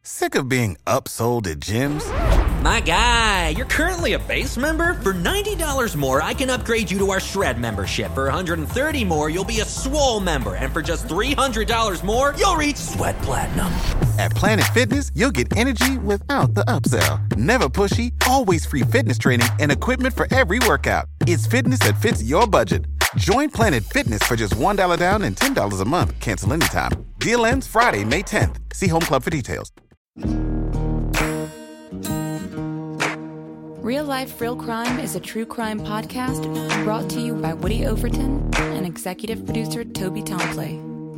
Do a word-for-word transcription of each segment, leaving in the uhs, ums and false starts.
Sick of being upsold at gyms? My guy, you're currently a base member? For ninety dollars more, I can upgrade you to our Shred membership. For one hundred thirty dollars more, you'll be a Swole member. And for just three hundred dollars more, you'll reach Sweat Platinum. At Planet Fitness, you'll get energy without the upsell. Never pushy, always free fitness training and equipment for every workout. It's fitness that fits your budget. Join Planet Fitness for just one dollar down and ten dollars a month. Cancel anytime. Deal ends Friday, May tenth. See Home Club for details. Real Life, Real Crime is a true crime podcast brought to you by Woody Overton and executive producer Toby Tomplay.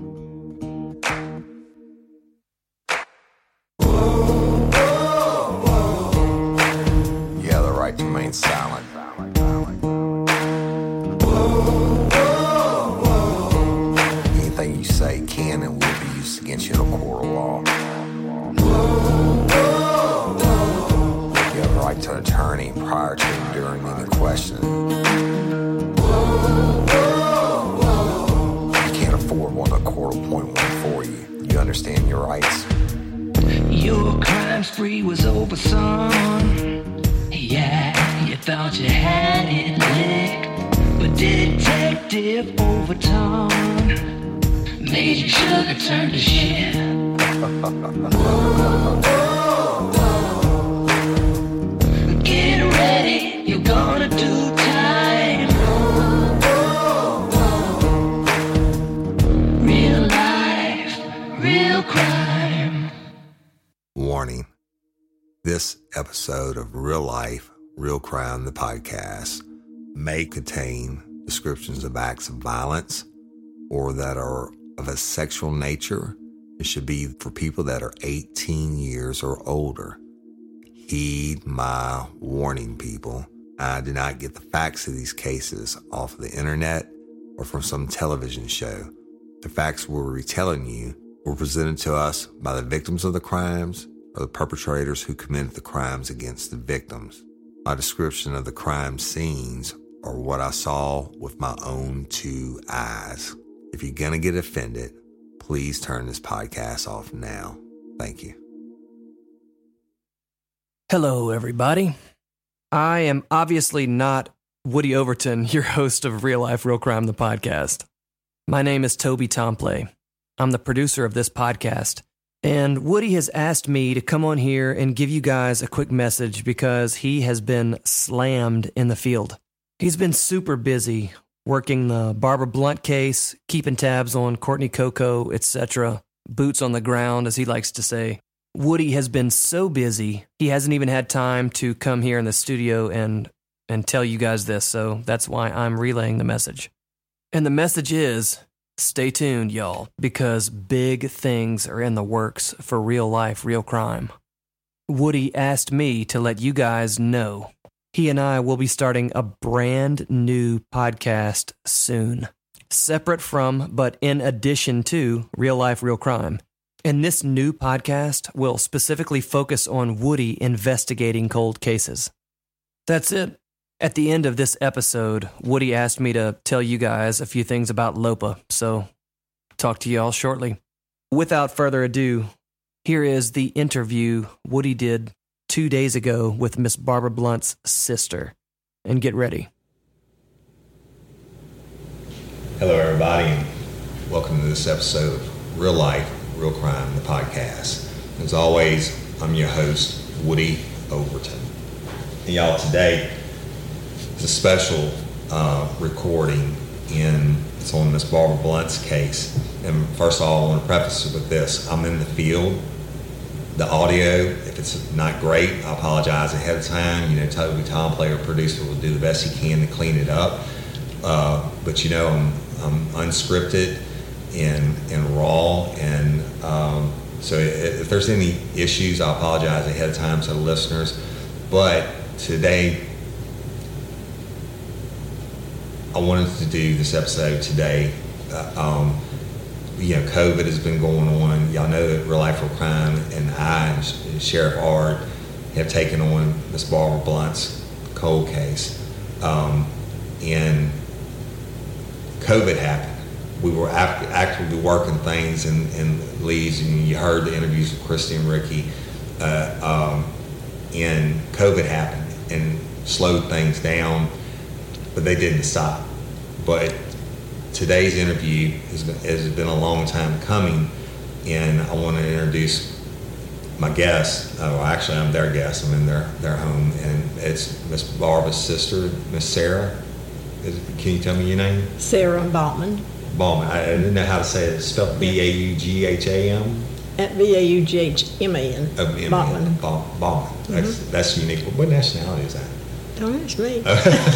You have the right to remain silent. Anything you say can and will be used against you in a court of law. You have the right to an attorney prior to and during any questioning. You can't afford one, the court will appoint one for you. You understand your rights? Your crime spree was over, son. Yeah, you thought you had it licked, but Detective Overton made your sugar turn to shit. Get ready, you're gonna do time. Real life, real crime. Warning. This episode of Real Life, Real Crime, the podcast, may contain descriptions of acts of violence or that are of a sexual nature. It should be for people that are eighteen years or older. Heed my warning, people. I did not get the facts of these cases off of the internet or from some television show. The facts we're retelling you were presented to us by the victims of the crimes or the perpetrators who committed the crimes against the victims. My description of the crime scenes are what I saw with my own two eyes. If you're going to get offended, please turn this podcast off now. Thank you. Hello, everybody. I am obviously not Woody Overton, your host of Real Life, Real Crime, the podcast. My name is Toby Tomplay. I'm the producer of this podcast. And Woody has asked me to come on here and give you guys a quick message because he has been slammed in the field. He's been super busy working the Barbara Blunt case, keeping tabs on Courtney Coco, et cetera. Boots on the ground, as he likes to say. Woody has been so busy, he hasn't even had time to come here in the studio and, and tell you guys this, so that's why I'm relaying the message. And the message is, stay tuned, y'all, because big things are in the works for Real Life, Real Crime. Woody asked me to let you guys know. He and I will be starting a brand new podcast soon. Separate from, but in addition to, Real Life, Real Crime. And this new podcast will specifically focus on Woody investigating cold cases. That's it. At the end of this episode, Woody asked me to tell you guys a few things about Lopa, so talk to y'all shortly. Without further ado, here is the interview Woody did two days ago with Miss Barbara Blunt's sister. And get ready. Hello, everybody, and welcome to this episode of Real Life, Real Crime, the podcast. As always, I'm your host, Woody Overton. And y'all, today is a special uh, recording in, it's on Miss Barbara Blunt's case. And first of all, I want to preface it with this. I'm in the field. The audio, if it's not great, I apologize ahead of time. You know, Toby Tomplay, our producer, will do the best he can to clean it up. Uh, but you know, I'm, I'm unscripted and, and raw, and um, so if, if there's any issues, I apologize ahead of time to the listeners. But today, I wanted to do this episode today. Uh, um, you know, COVID has been going on. Y'all know that Real Life, Real Crime and I and Sheriff Ard have taken on Miss Barbara Blunt's cold case. Um, and COVID happened. we were act- actively working things in, in Leeds, and you heard the interviews with Christy and Ricky, uh, um, and COVID happened and slowed things down, but they didn't stop. But today's interview has been, has been a long time coming, and I want to introduce my guest. Uh, well, actually, I'm their guest. I'm in their, their home, and it's Miss Barbara's sister, Miss Sarah. Is, can you tell me your name? Sarah Baughtman. Baughtman. I, I didn't know how to say it. It's spelled B A U G H A M? At B A U G H M A N. Oh, M A N. Baughtman. Ba- Baughtman. Mm-hmm. That's, that's unique. What nationality is that? Don't ask me.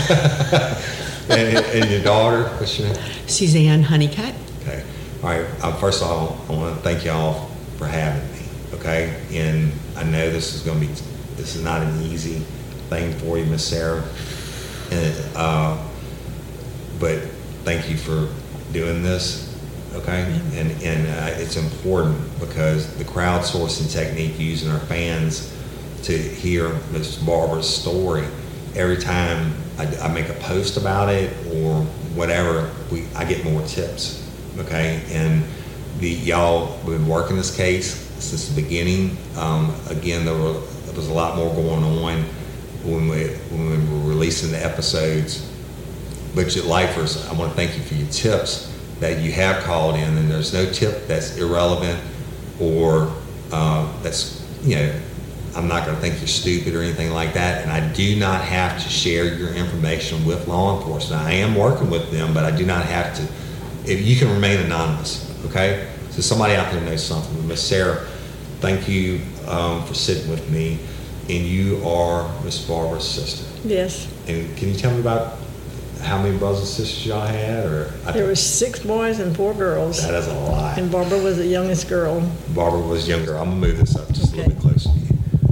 and, and your daughter, what's your name? Suzanne Honeycutt. Okay. All right. Uh, first of all, I want to thank y'all for having me. Okay. And I know this is going to be, this is not an easy thing for you, Miss Sarah. And, uh, but thank you for doing this. Okay. Mm-hmm. And, and uh, it's important because the crowdsourcing technique using our fans to hear Miss Barbara's story, every time I, I make a post about it or whatever, we I get more tips. Okay. And the y'all we've been working this case since the beginning. Um, again, there, were, there was a lot more going on when we when we were releasing the episodes. But you lifers, I want to thank you for your tips that you have called in, and there's no tip that's irrelevant or uh, that's, you know, I'm not going to think you're stupid or anything like that. And I do not have to share your information with law enforcement. I am working with them, but I do not have to. If you can remain anonymous, okay? So somebody out there knows something. Miss Sarah, thank you um, for sitting with me. And you are Miss Barbara's sister. Yes. And can you tell me about how many brothers and sisters y'all had? Or I There were six boys and four girls. That is a lot. And Barbara was the youngest girl. Barbara was younger. I'm gonna move this up just Okay. a little bit closer to you.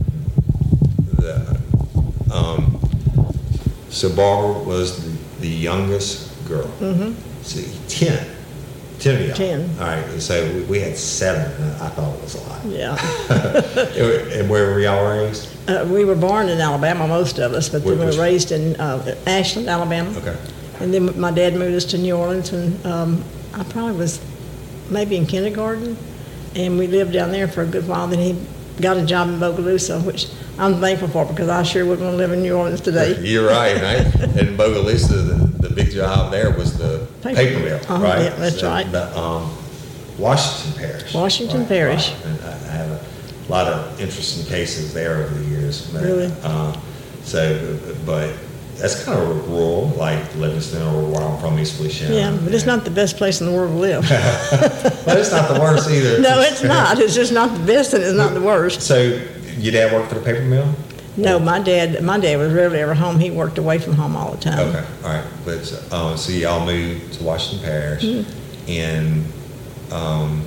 The, um, so Barbara was the, the youngest girl. Mm-hmm. See, ten. Ten of y'all. Ten. All right. And so we, we had seven. And I thought it was a lot. Yeah. And where were y'all raised? Uh, we were born in Alabama, most of us, but then we Which- were raised in uh, Ashland, Alabama. Okay. And then my dad moved us to New Orleans when um, I probably was maybe in kindergarten, and we lived down there for a good while. Then he got a job in Bogalusa, which I'm thankful for because I sure wouldn't want to live in New Orleans today. You're right, right? And Bogalusa, the, the big job there was the Paper paper mill. mill, Uh-huh, right? yeah, that's So right. The, um, Washington Parish. Washington Right, Parish. right. And I I have a lot of interesting cases there over the years. But, Really? Uh, so, but that's kind of rural, like Livingston or where I'm from, East Feliciana. Yeah, but it's not the best place in the world to live. But it's not the worst either. No, it's not. It's just not the best, and it's not the worst. So, your dad worked for the paper mill? No, my dad. My dad was rarely ever home. He worked away from home all the time. Okay, all right. But um, so y'all moved to Washington Parish, Mm-hmm. and um,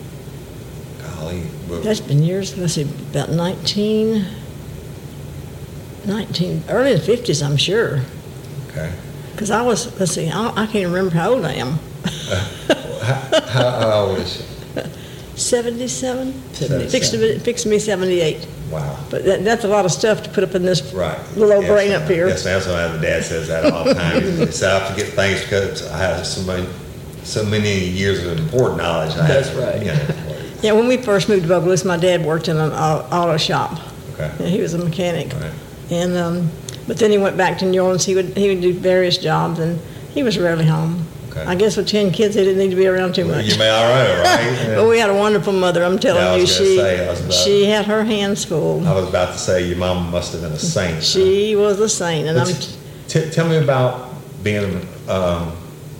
golly, what- That's been years. Let's see, about nineteen, nineteen, early in the fifties, I'm sure. okay. Because I was. Let's see, I, I can't remember how old I am. How, how old is she? Seventy-seven. Seventy-seven. Fixed to be, fixed to be seventy-eight. Wow. But that, that's a lot of stuff to put up in this Right. little old Yes, brain ma'am. up here. Yes, that's why the dad says that all the time. He said, I forget things because I have so many, so many years of important knowledge. I That's have, right. You know, Yeah, when we first moved to Bogalusa, my dad worked in an au- auto shop. okay. Yeah, he was a mechanic. Right. And um, but then he went back to New Orleans. He would he would do various jobs, and he was rarely home. Okay. I guess with ten kids, he didn't need to be around too much. You may all right, right? But we had a wonderful mother. I'm telling Yeah, I you, was gonna she say, I was about- she had her hands full. I was about to say your mom must have been a saint. She was a saint, and But I'm. t- tell me about being um,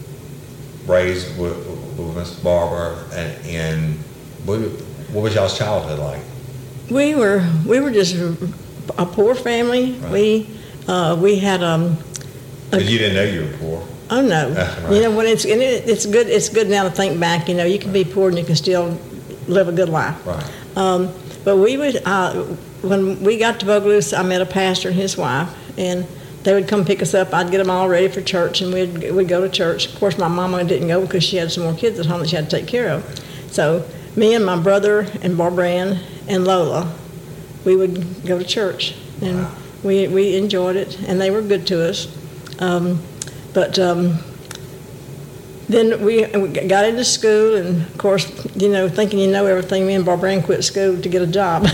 raised with, with Miss Barbara, and, and what, what was y'all's childhood like? We were we were just a poor family. Right. We uh, we had um. a- Because you didn't know you were poor. Oh no! Right. You know when it's and it, it's good. It's good now to think back. You know you can be poor and you can still live a good life. Right. Um, but we would uh, when we got to Bogalusa, I met a pastor and his wife, and they would come pick us up. I'd get them all ready for church, and we'd we'd go to church. Of course, my mama didn't go because she had some more kids at home that she had to take care of. So me and my brother and Barbara Ann and Lola, we would go to church, and Wow. we we enjoyed it, and they were good to us. Um, But um, Then we, we got into school, and of course, you know, thinking you know everything, me and Barbara Ann quit school to get a job.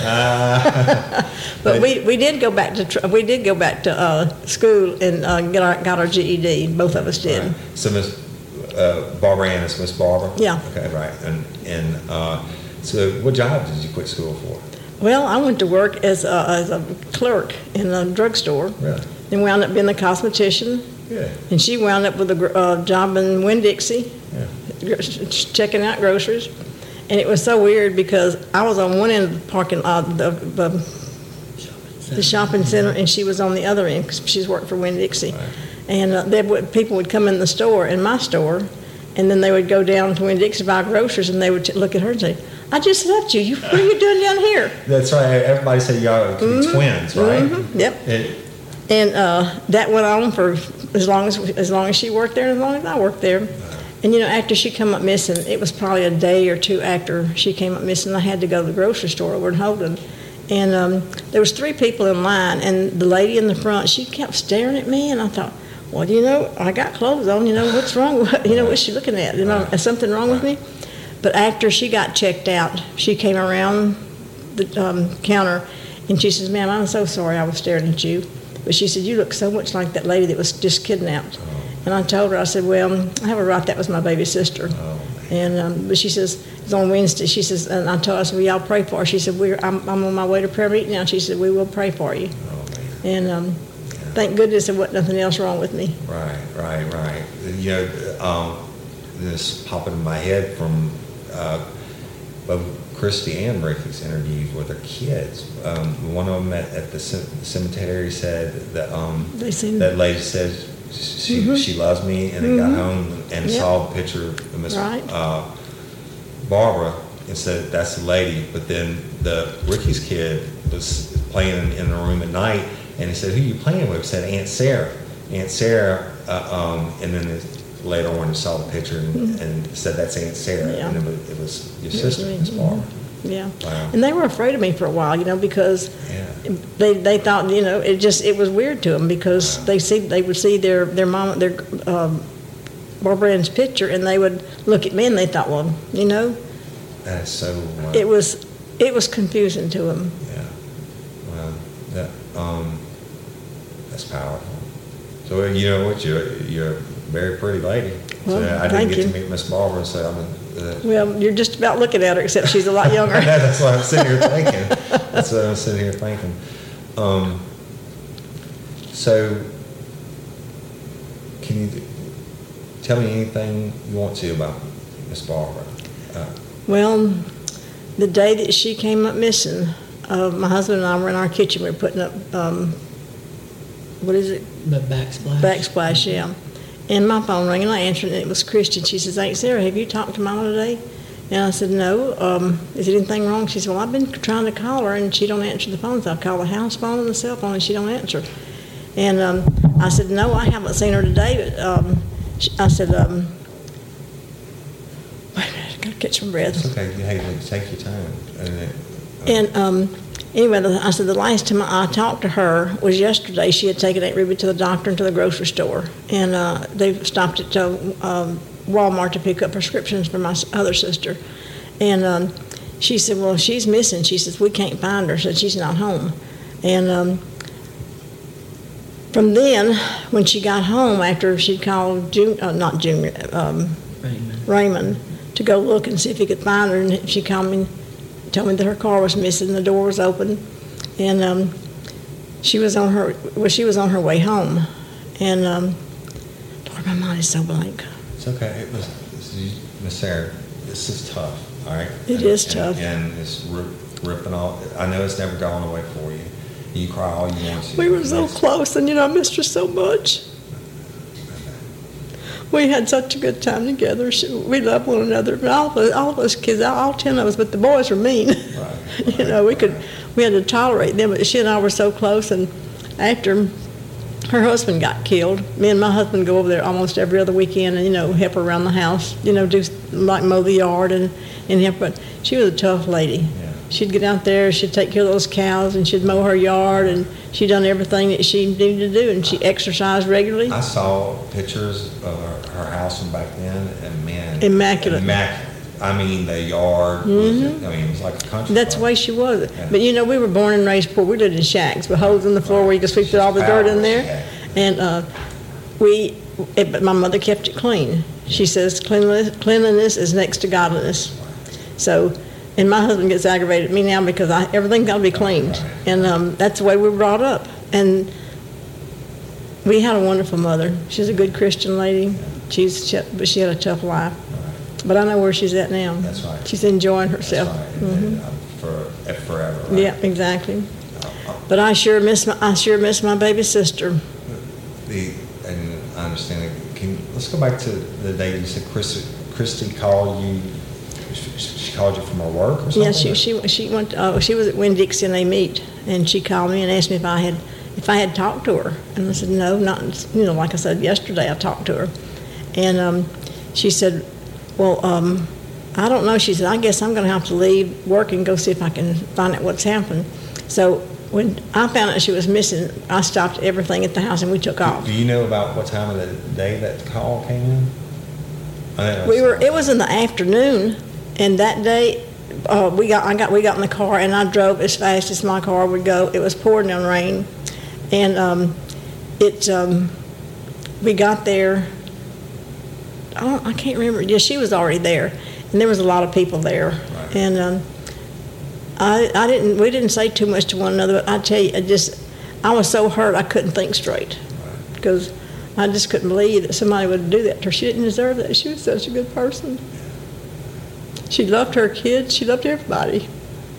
Uh, but we, we did go back to tr- we did go back to uh, school and uh, get our got our G E D. Both of us did. Right. So Miss uh, Barbara Ann is Miss Barbara. Yeah. Okay, right. And and uh, so, what job did you quit school for? Well, I went to work as a, as a clerk in a drugstore. Really? And wound up being a cosmetician. Good. And she wound up with a gr- uh, job in Winn-Dixie, Yeah. checking out groceries. And it was so weird because I was on one end of the parking lot, the, the, the shopping center, and she was on the other end because she's worked for Winn-Dixie. Right. And uh, they would, people would come in the store, in my store, and then they would go down to Winn-Dixie to buy groceries, and they would t- look at her and say, I just left you. you. What are you doing down here? That's right. Everybody said y'all could be Mhm. twins, right? Mhm. Yep. It, And uh, that went on for as long as as long as she worked there, and as long as I worked there. And you know, after she come up missing, it was probably a day or two after she came up missing. I had to go to the grocery store over in Holden, and um, there was three people in line, and the lady in the front, she kept staring at me, and I thought, well, you know, I got clothes on. You know, what's wrong? You know, what's she looking at? You know, is something wrong with me? But after she got checked out, she came around the um, counter, and she says, "Ma'am, I'm so sorry I was staring at you." But she said, "You look so much like that lady that was just kidnapped." Oh. And I told her, I said, "Well, I have a right. That was my baby sister." Oh, and um, but she says it's on Wednesday. She says, and I told her, I said, "Well, y'all pray for her." She said, "We're I'm, I'm on my way to prayer meeting now." She said, "We will pray for you." Oh, man. And um, thank goodness there wasn't nothing else wrong with me. Right, right, right. You know, um, this popping in my head from uh, both Christy and Ricky's interviews with their kids. Um, one of them at, at the c- cemetery said that um, They seen that lady said she Mhm. she loves me, and they got home and Yep. saw a picture of Miss Right. uh, Barbara and said that's the lady. But then the Ricky's kid was playing in, in the room at night, and he said, "Who you playing with?" He said, "Aunt Sarah." Aunt Sarah, uh, um, and then it, later on, he saw the picture and, and said, "That's Aunt Sarah," Yeah. and it was, it was your It was sister, me. Miss Barbara. Yeah. Wow. And they were afraid of me for a while, you know, because Yeah. they they thought, you know, it just it was weird to them because Wow. they see they would see their their mom their um, Barbara Ann's picture, and they would look at me and they thought, well, you know, That is so. Uh, it was it was confusing to them. Yeah. Well, that um, that's powerful. So you know what? You're you're a very pretty lady. Well, so I didn't thank get you. to meet Miss Barbara, so I'm. Uh, Well, you're just about looking at her, except she's a lot younger. That's what I'm sitting here thinking. That's what I'm sitting here thinking. Um, so, can you tell me anything you want to about Miss Barbara? Uh, Well, the day that she came up missing, uh, my husband and I were in our kitchen. We were putting up, um, what is it? The backsplash. Backsplash, yeah. And my phone rang, and I answered, and it was Christian. She says, "Aunt Sarah, have you talked to Mama today?" And I said, "No. Um, is anything wrong?" She said, "Well, I've been trying to call her, and she don't answer the phone. So I've called the house phone and the cell phone, and she don't answer." And um, I said, "No, I haven't seen her today." But um, she, I said, um, "Wait a minute, I gotta catch my breath." it's okay. Hey, take your time. And, uh, And um, anyway, the- I said the last time I talked to her was yesterday. She had taken Aunt Ruby to the doctor and to the grocery store, and uh, they stopped at uh, um, Walmart to pick up prescriptions for my s- other sister. And um, she said, "Well, she's missing." She says, "We can't find her," said she's not home. And um, from then, when she got home, after she'd called June, uh, not Junior, um, Raymond. Raymond, to go look and see if he could find her, and she called me, told me that her car was missing, the door was open, and um, she was on her well, she was on her way home, and um, Lord, my mind is so blank. It's okay. It was, this is- Miss Sarah, this is tough, all right? It and, is and- tough. And it's rip, ripping off. I know it's never gone away for you. You cry all you want to. We were so close, and you know, I missed her so much. We had such a good time together. She, we loved one another. But all of us, all of us kids, all ten of us, but the boys were mean. Right, You know, we could, we had to tolerate them. But she and I were so close. And after her husband got killed, me and my husband go over there almost every other weekend, and you know, help her around the house. You know, do like mow the yard and and help. But she was a tough lady. Yeah. she'd get out there, she'd take care of those cows, and she'd mow her yard, and she'd done everything that she needed to do, and she exercised regularly. I saw pictures of her, her house from back then, and man, immaculate. Immaculate. I mean, the yard. Mm-hmm. Was, I mean, it was like a country. That's the way she was. Yeah. But you know, we were born and raised poor. We lived in shacks with holes in the floor where you could sweep all the dirt in there, and uh, we. It, but my mother kept it clean. She says cleanliness, cleanliness is next to godliness. So, and my husband gets aggravated at me now because I, everything's got to be cleaned, and um, that's the way we were brought up. And we had a wonderful mother. She's a good Christian lady. She's, she, but she had a tough life. But I know where she's at now. That's right. She's enjoying herself. That's right. Mm-hmm. For forever. Right? Yeah, exactly. But I sure miss my I sure miss my baby sister. The and I understand it. Can let's go back to the day you said Christy, Christy called you. She called you from her work or something? Yeah, she she she went. Uh, she was at Winn-Dixie and they meet, and she called me and asked me if I had if I had talked to her, and I said no, not you know like I said yesterday I talked to her, and um, she said. Well, um, I don't know. She said, I guess I'm going to have to leave work and go see if I can find out what's happened. So when I found out she was missing, I stopped everything at the house and we took off. Do you know about what time of the day that call came in? I we were. It was in the afternoon, and that day uh, we got. I got. We got in the car and I drove as fast as my car would go. It was pouring down rain, and um, it. Um, we got there. I, don't, I can't remember. Yeah, she was already there, and there was a lot of people there. Right. And um, I, I didn't. We didn't say too much to one another. But I tell you, I just, I was so hurt I couldn't think straight, right. Because I just couldn't believe that somebody would do that to her. She didn't deserve that. She was such a good person. She loved her kids. She loved everybody.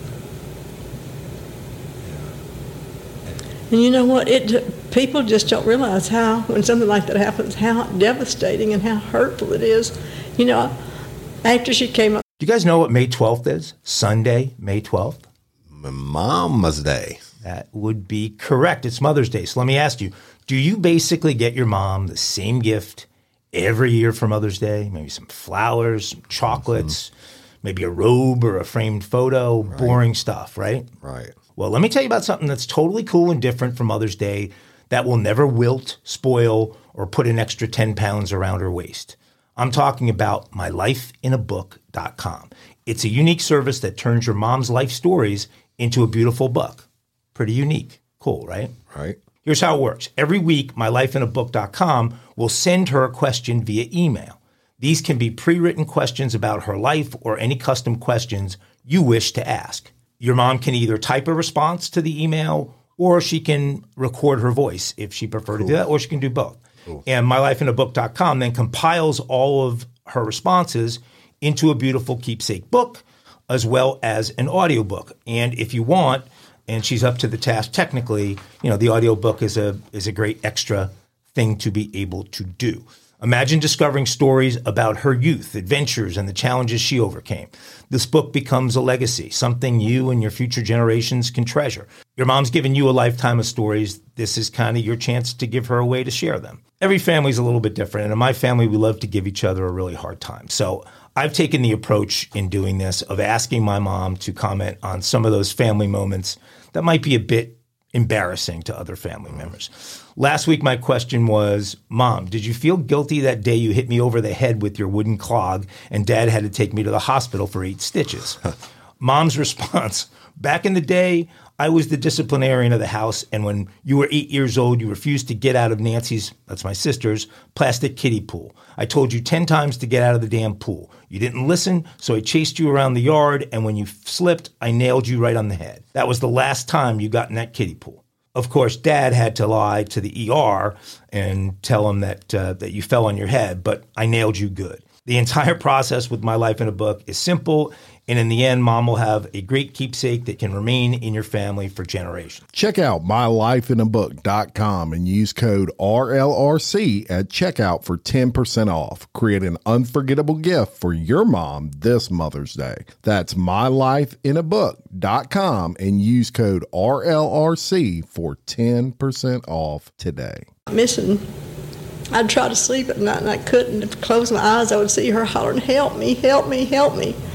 And you know what? It people just don't realize how, when something like that happens, how devastating and how hurtful it is. You know, after she came up. Do you guys know what May twelfth is? Sunday, May twelfth? Mama's Day. That would be correct. It's Mother's Day. So let me ask you, do you basically get your mom the same gift every year for Mother's Day? Maybe some flowers, some chocolates, mm-hmm. maybe a robe or a framed photo, right. Boring stuff, right? Right. Well, let me tell you about something that's totally cool and different for Mother's Day that will never wilt, spoil, or put an extra ten pounds around her waist. I'm talking about my life in a book dot com. It's a unique service that turns your mom's life stories into a beautiful book. Pretty unique. Cool, right? Right. Here's how it works. Every week, my life in a book dot com will send her a question via email. These can be pre-written questions about her life or any custom questions you wish to ask. Your mom can either type a response to the email or she can record her voice if she prefers cool. to do that, or she can do both. Cool. And my life in a book dot com then compiles all of her responses into a beautiful keepsake book as well as an audiobook. And if you want, and she's up to the task technically, you know, the audiobook is a is a great extra thing to be able to do. Imagine discovering stories about her youth, adventures, and the challenges she overcame. This book becomes a legacy, something you and your future generations can treasure. Your mom's given you a lifetime of stories. This is kind of your chance to give her a way to share them. Every family's a little bit different, and in my family, we love to give each other a really hard time. So I've taken the approach in doing this of asking my mom to comment on some of those family moments that might be a bit embarrassing to other family members. Last week, my question was, Mom, did you feel guilty that day you hit me over the head with your wooden clog and Dad had to take me to the hospital for eight stitches? Mom's response, back in the day, I was the disciplinarian of the house, and when you were eight years old, you refused to get out of Nancy's, that's my sister's, plastic kiddie pool. I told you ten times to get out of the damn pool. You didn't listen, so I chased you around the yard, and when you slipped, I nailed you right on the head. That was the last time you got in that kiddie pool. Of course, Dad had to lie to the E R and tell him that uh, that you fell on your head, but I nailed you good. The entire process with My Life in a Book is simple, and in the end, Mom will have a great keepsake that can remain in your family for generations. Check out my life in a book dot com and use code R L R C at checkout for ten percent off. Create an unforgettable gift for your mom this Mother's Day. That's my life in a book dot com and use code R L R C for ten percent off today. Missing. I'd try to sleep at night and I couldn't. If I closed my eyes, I would see her hollering, help me, help me, help me.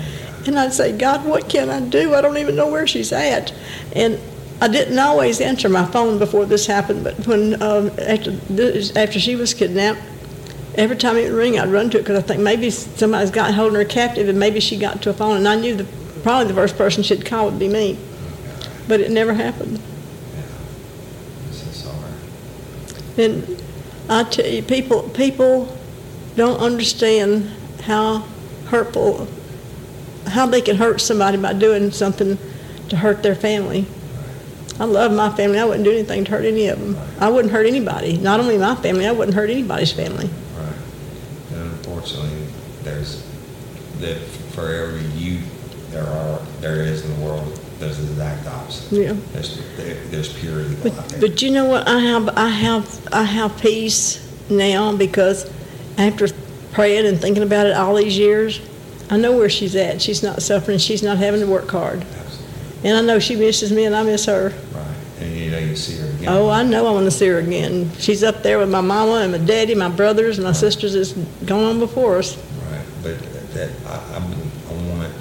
And I'd say, God, what can I do? I don't even know where she's at. And I didn't always answer my phone before this happened, but when um, after this, after she was kidnapped, every time it would ring, I'd run to it because I think maybe somebody's got holding her captive, and maybe she got to a phone, and I knew the, probably the first person she'd call would be me. But it never happened. Yeah. I'm so sorry. And I tell you, people people don't understand how hurtful, how they can hurt somebody by doing something to hurt their family. I love my family. I wouldn't do anything to hurt any of them. I wouldn't hurt anybody. Not only my family, I wouldn't hurt anybody's family. Right. And unfortunately, there's that for every you there are there is in the world, there's the exact opposite. Yeah. There's there, there's pure evil. But, but you know what? I have I have I have peace now because after praying and thinking about it all these years, I know where she's at. She's not suffering. She's not having to work hard. Absolutely. And I know she misses me, and I miss her. Right. And you know you see her again. Oh, I know I want to see her again. She's up there with my mama and my daddy, my brothers, and my sisters is going on before us. Right. But that I, I'm, I want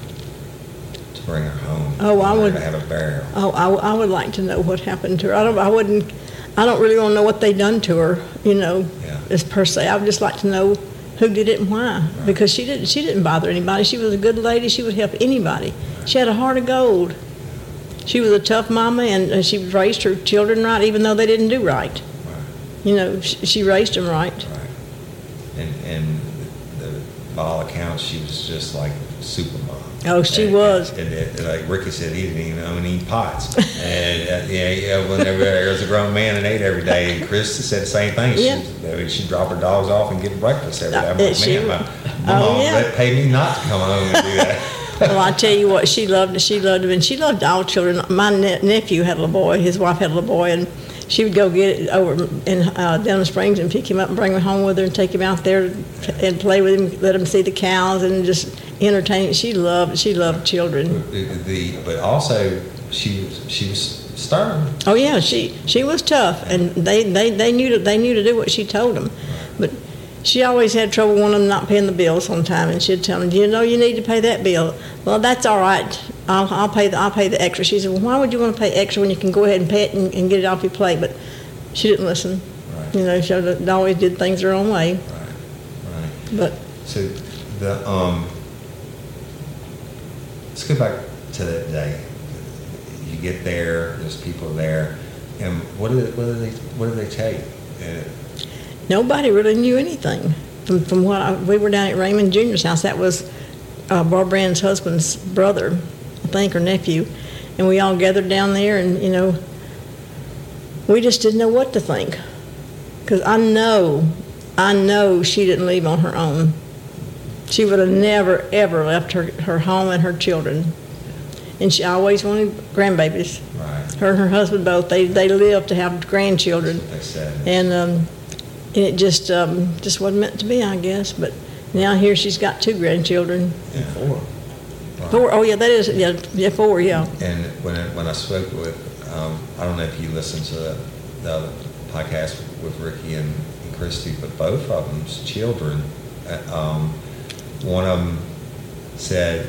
to bring her home. Oh, I would to have a burial. Oh, I, I would like to know what happened to her. I don't. I wouldn't. I don't really want to know what they done to her. You know, Yeah. as per se. I would just like to know who did it and why. Right. Because she didn't. She didn't bother anybody. She was a good lady. She would help anybody. She had a heart of gold. She was a tough mama, and uh, she raised her children right, even though they didn't do right. Right. You know, she, she raised them right. Right. And and the, by all accounts, she was just like super mom. Oh, she and, was. And, and, and like Ricky said, he didn't even own any pots. and uh, yeah, yeah, whenever there was a grown man and ate every day, and Chris said the same thing. Yeah. She'd, she'd drop her dogs off and give breakfast every day. I'm like, She- man, my, my oh, mom yeah. let pay me not to come home and do that. Well, I tell you what, she loved. She loved him, and she loved all children. My ne- nephew had a little boy. His wife had a little boy, and she would go get it over in uh, Denham Springs and pick him up and bring him home with her and take him out there and play with him, let him see the cows and just entertain. She loved. She loved children. The, the, but also, she was she was stern. Oh yeah, she she was tough, and they, they, they knew to they knew to do what she told them, but. She always had trouble one of them not paying the bills on time, and she'd tell them, "You know, you need to pay that bill." Well, that's all right. I'll, I'll pay the I'll pay the extra. She said, "Well, why would you want to pay extra when you can go ahead and pay it and, and get it off your plate?" But she didn't listen. Right. You know, she always did things her own way. Right. Right. But So the um, let's go back to that day. You get there. There's people there, and what do they, what do they what do they tell you? Uh, nobody really knew anything. From, from what I, we were down at Raymond Junior's house. That was uh, Barbara Ann's husband's brother, I think, or nephew, and we all gathered down there, and you know, we just didn't know what to think, because I know, I know she didn't leave on her own. She would have never ever left her, her home and her children, and she always wanted grandbabies. right. Her and her husband both. They they lived to have grandchildren. They said. And um, and it just um, just wasn't meant to be, I guess. But now here she's got two grandchildren. Yeah. Four. Right. Four. Oh yeah, that is yeah, yeah four. Yeah. And when I, when I spoke with, um, I don't know if you listened to the, the other podcast with Ricky and, and Christy, but both of them's children. Uh, um, one of them said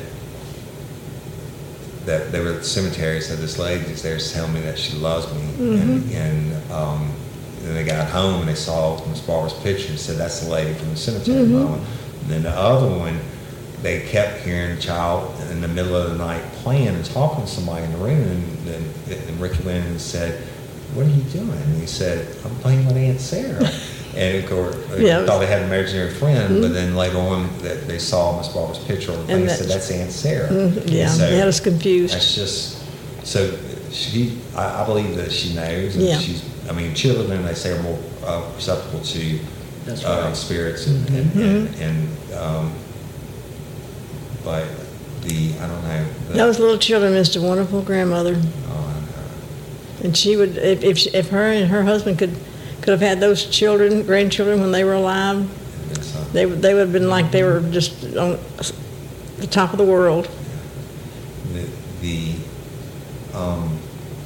that they were at the cemetery. Said this lady's there to tell me that she loves me, Mm-hmm. and, and um, then they got home and they saw Miss Barbara's picture and said that's the lady from the cemetery. Mm-hmm. Mama. And then the other one, they kept hearing a child in the middle of the night playing and talking to somebody in the room, and, and, and Ricky went in and said, "What are you doing?" And he said, "I'm playing with Aunt Sarah." And of course, they Yeah. thought they had an imaginary friend, mm-hmm. but then later on, that they saw Miss Barbara's picture and they said, "That's Aunt Sarah." Mm-hmm. Yeah, so they had us confused. That's just so. She, I, I believe that she knows, and Yeah. she's. I mean, children, they say, are more uh, perceptible to That's uh, right. spirits, and and, Mm-hmm. and, and um, but the I don't know. The, Those little children missed a wonderful grandmother, oh, I know. and she would if if, she, if her and her husband could could have had those children, grandchildren when they were alive, It'd been something. they would they would have been like they were just on the top of the world. the, the um,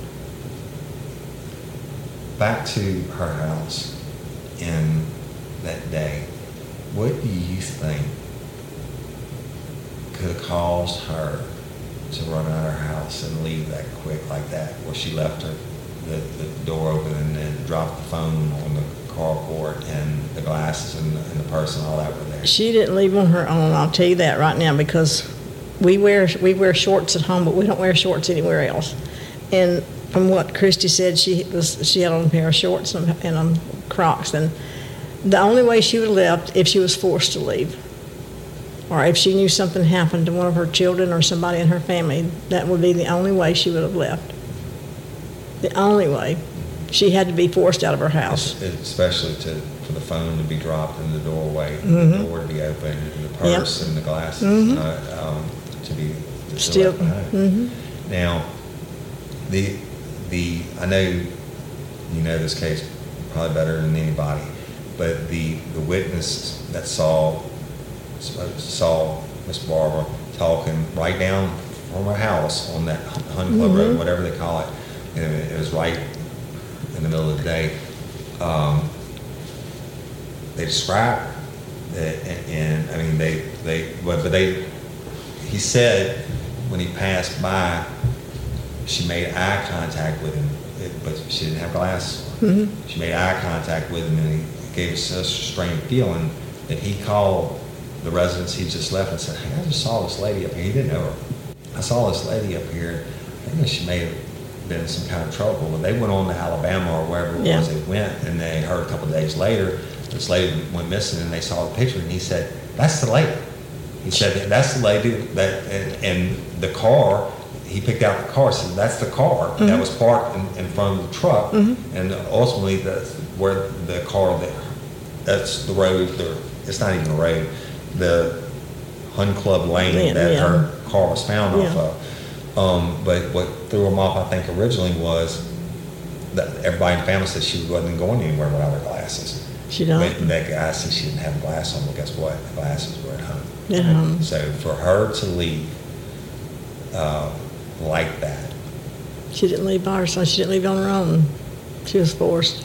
back to her house in that day, what do you think could have caused her to run out of her house and leave that quick like that, where she left her the, the door open and then dropped the phone on the carport and the glasses and the, and the purse and all that were there? She didn't leave on her own. I'll tell you that right now, because we wear we wear shorts at home, but we don't wear shorts anywhere else. And from what Christy said, she was she had on a pair of shorts and, and um, Crocs, and the only way she would have left if she was forced to leave, or if she knew something happened to one of her children or somebody in her family. That would be the only way she would have left. The only way. She had to be forced out of her house. Especially to for the phone to be dropped in the doorway, Mm-hmm. the door to be open, and the purse Yep. and the glasses Mhm. uh, um, to be to Still. left behind. Mm-hmm. Now, the the I know you know this case probably better than anybody, but the the witness that saw saw Miss Barbara talking right down from her house on that Hun Club Mhm. Road, whatever they call it, and it was right in the middle of the day. Um, they described it, and, and I mean they they but, but they he said when he passed by, she made eye contact with him, but she didn't have glasses on. Mm-hmm. She made eye contact with him, and he gave us such a strange feeling that he called the residence he just left and said, "Hey, I just saw this lady up here." He didn't know her. "I saw this lady up here. I think she may have been in some kind of trouble." When they went on to Alabama or wherever it Yeah. was they went, and they heard a couple of days later this lady went missing, and they saw the picture, and he said, "That's the lady." He said, "That's the lady that," and, and the car, he picked out the car, said, "That's the car Mm-hmm. that was parked in, in front of the truck," Mm-hmm. and ultimately that's where the car, that that's the road, the, it's not even a road, the Hun Club Lane Yeah, that yeah. her car was found off Yeah. of. Um, but what threw him off, I think, originally was that everybody in the family said she wasn't going anywhere without her glasses. She don't. But that guy said she didn't have a glass on. Well, guess what? The glasses were at home. At home. So for her to leave uh, like that, She didn't leave by herself. She didn't leave on her own. She was forced.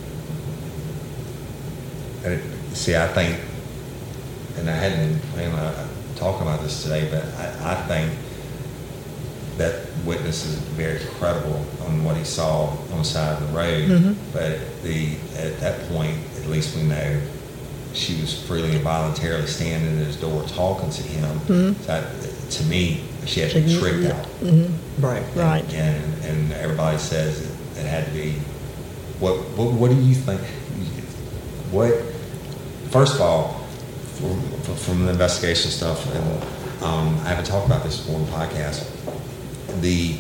and it, see, I think, and I hadn't planned on talking about this today, but I, I think that witness is very credible on what he saw on the side of the road. Mm-hmm. But the at that point, at least we know she was freely and voluntarily standing at his door talking to him. Mm-hmm. So I, to me, she had to be tricked out. Mm-hmm. Right. Right. And, and and everybody says it, it had to be. What, what what do you think? What first of all, from, from the investigation stuff, and um, I haven't talked about this before on the podcast. The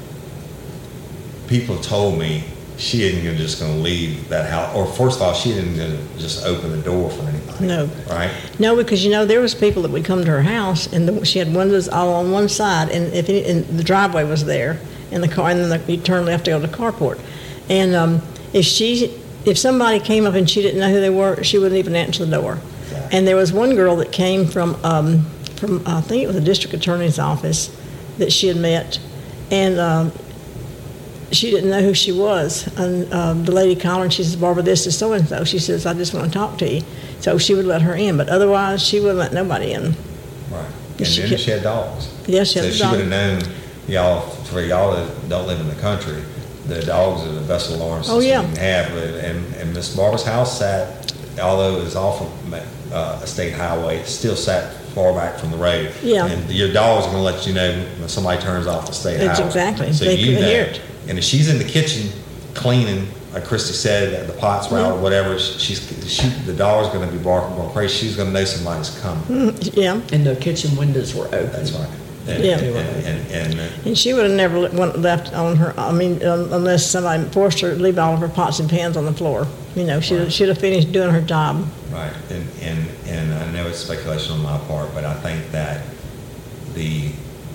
people told me she isn't just going to leave that house, or first of all, she isn't going to just open the door for anybody. No. Right? No, because you know there was people that would come to her house, and the, she had windows all on one side, and if any, and the driveway was there, and the car, and then the, you turn left to go to the carport, and um, if she, if somebody came up and she didn't know who they were, she wouldn't even answer the door. Exactly. And there was one girl that came from um, from I think it was the district attorney's office that she had met, and um, she didn't know who she was. And um, the lady called her and she says, "Barbara, this is so and so." She says, "I just want to talk to you." So she would let her in, but otherwise she wouldn't let nobody in. Right. And She then kept- she had dogs. Yes, she had so a she dog. would have known, y'all, for y'all that don't live in the country, the dogs are the best alarm system Oh, yeah. you can have. But- And, and Miss Barbara's house sat, although it was off of uh, a state highway, it still sat far back from the road. Yeah. And your dog's going to let you know when somebody turns off the state That's highway. exactly. So They you could know. hear it. And if she's in the kitchen cleaning, like Christy said, the pots were out or whatever, she's she, the dog's going to be barking going crazy. She's going to know somebody's coming. Yeah, And the kitchen windows were open. That's right. And, Yeah. and, and, and, and and she would have never le- went- left on her. I mean, um, unless somebody forced her to leave all of her pots and pans on the floor. You know, she'd Right. she'd have finished doing her job. right, and, and and I know it's speculation on my part, but I think that the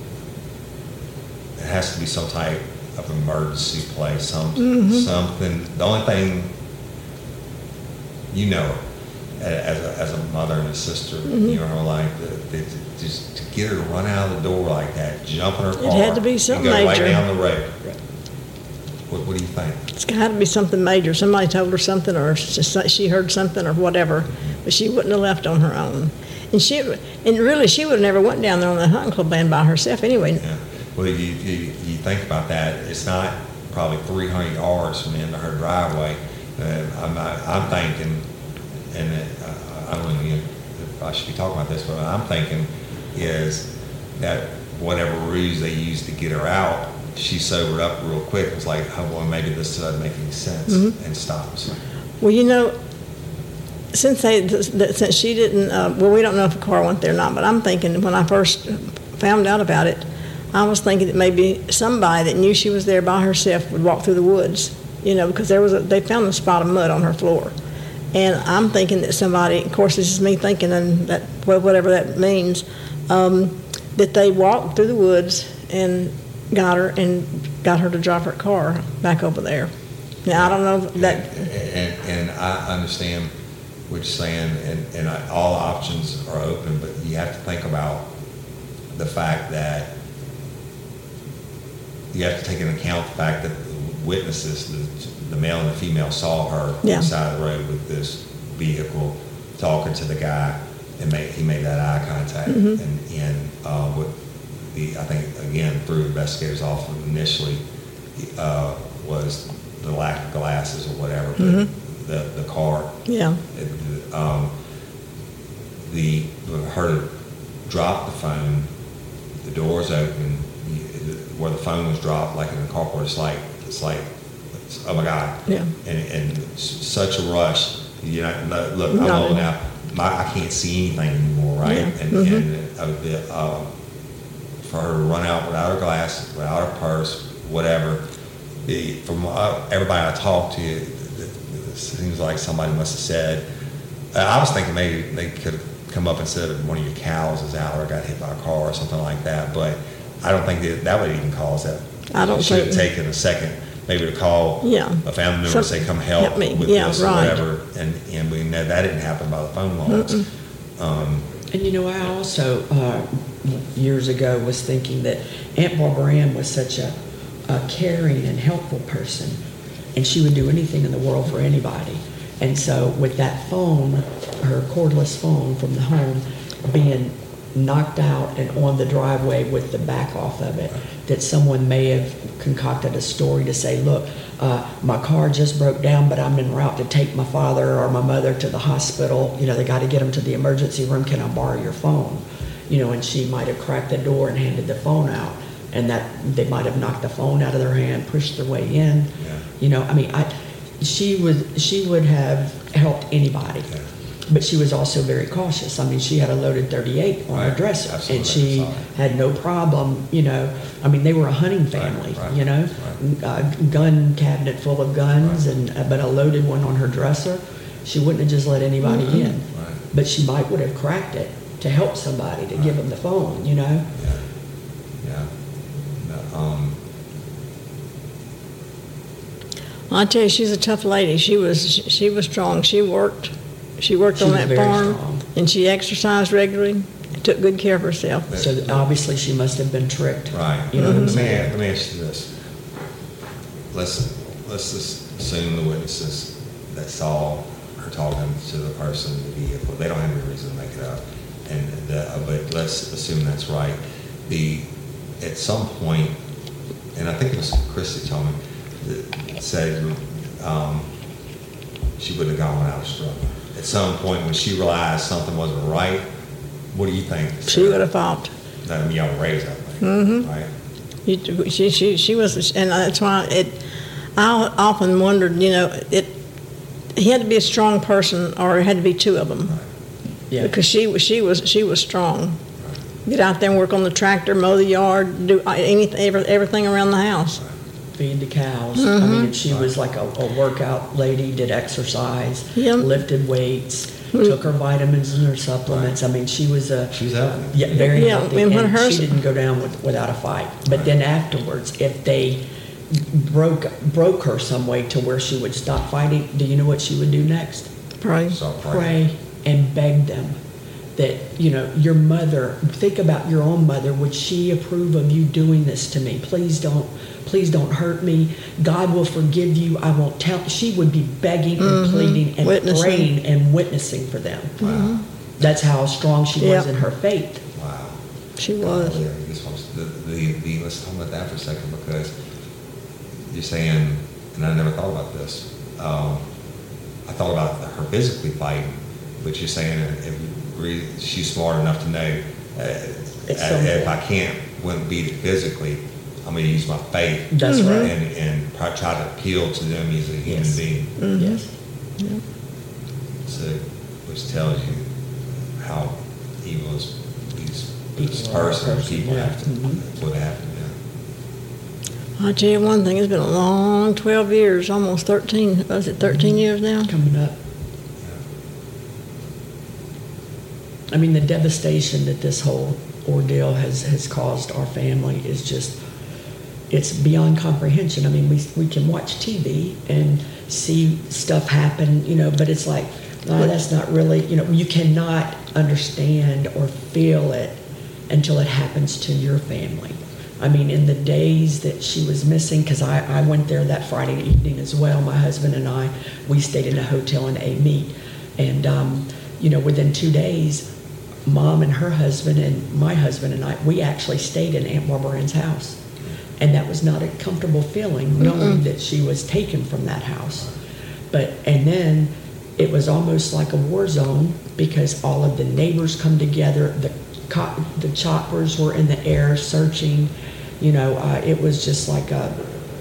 it has to be some type of emergency play, some something. The only thing you know her a- as a, as a mother and a sister, you know her life, that, that just to get her to run out of the door like that, jump in her car, had to be something and go major. right down the road. What, what do you think? It's got to be something major. Somebody told her something, or she she heard something, or whatever. But she wouldn't have left on her own. And she, and really, she would have never went down there on the hunting club land by herself anyway. Yeah. Well, you, you, you think about that. It's not probably three hundred yards from the end of her driveway. Uh, I'm, I'm thinking, and uh, I don't know if I should be talking about this, but what I'm thinking is that whatever ruse they used to get her out, she sobered up real quick. It was like, oh, well, maybe this doesn't make any sense, mm-hmm. and stops. Well, you know, since they, since she didn't, uh, well, we don't know if a car went there or not, but I'm thinking when I first found out about it, I was thinking that maybe somebody that knew she was there by herself would walk through the woods, you know, because there was a, they found a spot of mud on her floor. And I'm thinking that somebody, of course, this is me thinking, and that, well, whatever that means, um, that they walked through the woods and got her and got her to drive her car back over there. Now, I don't know that. And, and, and I understand what you're saying, and, and I, all options are open, but you have to think about the fact that you have to take into account the fact that the witnesses, the, the male and the female, saw her yeah. on the side of the road with this vehicle talking to the guy, and made, he made that eye contact. Mm-hmm. And, and uh, what the, I think, again, through investigators' office initially uh, was the lack of glasses or whatever, but mm-hmm. the, the car. Yeah. It, um, the, her to drop the phone, the door's open, where the phone was dropped, like in the carport, it's like, it's like, it's, oh my God. Yeah. And, and such a rush. You know, look, I'm no. old now. My, I can't see anything anymore, right? Yeah. And, mm-hmm. and uh, the, uh, for her to run out without her glasses, without her purse, whatever, the, from uh, everybody I talked to, it, it seems like somebody must have said, uh, I was thinking maybe they could have come up and said one of your cows is out or got hit by a car or something like that, but I don't think that, that would even cause that. I don't should have think. taken a second, maybe to call yeah. a family member Some, and say, "Come help, help me. with yeah, this right. or whatever." And and we know that didn't happen by the phone logs. Um, and you know, I also uh, years ago was thinking that Aunt Barbara Ann was such a, a caring and helpful person, and she would do anything in the world for anybody. And so, with that phone, her cordless phone from the home, being knocked out and on the driveway with the back off of it, that someone may have concocted a story to say, look, uh, my car just broke down, but I'm en route to take my father or my mother to the hospital. You know, they got to get them to the emergency room. Can I borrow your phone? You know, and she might have cracked the door and handed the phone out, and that they might have knocked the phone out of their hand, pushed their way in. Yeah. You know, I mean, I, she would she would have helped anybody. Yeah. But she was also very cautious. I mean, she had a loaded thirty-eight on right. her dresser, Absolutely. and she had no problem, you know. I mean, they were a hunting family, right. Right. you know, right. uh, gun cabinet full of guns, right. and uh, but a loaded one on her dresser. She wouldn't have just let anybody mm-hmm. in, right. but she might would have cracked it to help somebody, to right. give them the phone, you know. Yeah, yeah. No, um, Well, I tell you, she's a tough lady. She was she was strong. She worked. She worked She on was that very farm, strong. and she exercised regularly, took good care of herself. So obviously she must have been tricked. Right. You know Mm-hmm. what I'm Let me, saying? let me ask you this. Let's, let's just assume the witnesses that saw her talking to the person in the vehicle, they don't have any reason to make it up. And the, uh, but let's assume that's right. The, at some point, and I think it was Christy told me, that said um, she wouldn't have gone without a struggle. At some point when she realized something wasn't right, what do you think? She would have fought. I mean, y'all were raised that way, Mm-hmm. right? You, she, she, she was, and that's why it. I often wondered, you know, it. He had to be a strong person, or it had to be two of them, Right. Yeah. because she was, she was, she was strong. Get out there and work on the tractor, mow the yard, do anything, every, everything around the house. Feed the cows. Mm-hmm. I mean, she was like a, a workout lady, did exercise, Yep. lifted weights, mm-hmm. took her vitamins and her supplements. I mean, she was a She's healthy. yeah, very Yeah, healthy, and when and hers- she didn't go down with, without a fight. But then afterwards, if they broke broke her some way to where she would stop fighting, do you know what she would do next? Pray. So Pray and beg them that, you know, your mother, think about your own mother. Would she approve of you doing this to me? Please don't, please don't hurt me. God will forgive you. I won't tell. She would be begging and Mm-hmm. pleading and Witnessing. praying and witnessing for them. Wow. That's how strong she Yeah. was in her faith. Wow. She was. Oh, yeah, this one's- the, the, the, let's talk about that for a second, because you're saying, and I never thought about this, um, I thought about her physically fighting, but you're saying if re- she's smart enough to know uh, It's uh, something. if I can't wouldn't beat it physically, I'm going to use my faith. That's Mm-hmm. right. And, and probably try to appeal to them as a human Yes. being. Yes. So, which tells you how evil is these this People are person, person, people yeah. have to, Mhm. what have to do. I'll tell you one thing, it's been a long twelve years, almost thirteen, was it thirteen years now? Coming up. I mean, the devastation that this whole ordeal has, has caused our family is just, it's beyond comprehension. I mean, we, we can watch T V and see stuff happen, you know, but it's like, no, that's not really, you know, you cannot understand or feel it until it happens to your family. I mean, in the days that she was missing, because I, I went there that Friday evening as well, my husband and I, we stayed in a hotel in Amite. And, um, you know, within two days, Mom and her husband and my husband and I, we actually stayed in Aunt Barbara Ann's house. And that was not a comfortable feeling, knowing that she was taken from that house. But, and then it was almost like a war zone, because all of the neighbors come together, the co- the choppers were in the air searching, you know, uh, it was just like a,